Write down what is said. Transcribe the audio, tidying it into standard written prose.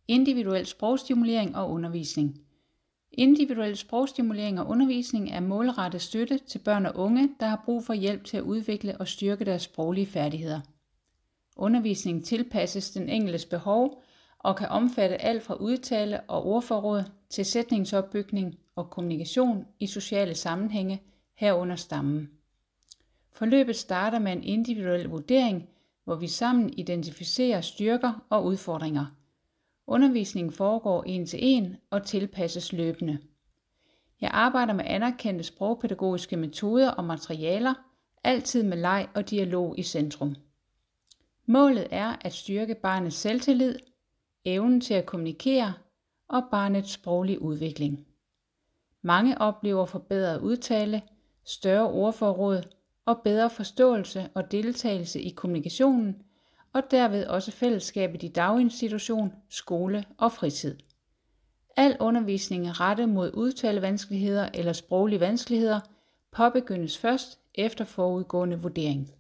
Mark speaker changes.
Speaker 1: individuel sprogstimulering og undervisning. Individuel sprogstimulering og undervisning er målrettet støtte til børn og unge, der har brug for hjælp til at udvikle og styrke deres sproglige færdigheder. Undervisningen tilpasses den enkeltes behov og kan omfatte alt fra udtale og ordforråd til sætningsopbygning og kommunikation i sociale sammenhænge, herunder stammen. Forløbet starter med en individuel vurdering, hvor vi sammen identificerer styrker og udfordringer. Undervisningen foregår 1-til-1 og tilpasses løbende. Jeg arbejder med anerkendte sprogpædagogiske metoder og materialer, altid med leg og dialog i centrum. Målet er at styrke barnets selvtillid, evnen til at kommunikere og barnets sproglige udvikling. Mange oplever forbedret udtale, større ordforråd og bedre forståelse og deltagelse i kommunikationen, og derved også fællesskabet i daginstitution, skole og fritid. Al undervisning rettet mod udtalevanskeligheder eller sproglige vanskeligheder påbegyndes først efter forudgående vurdering.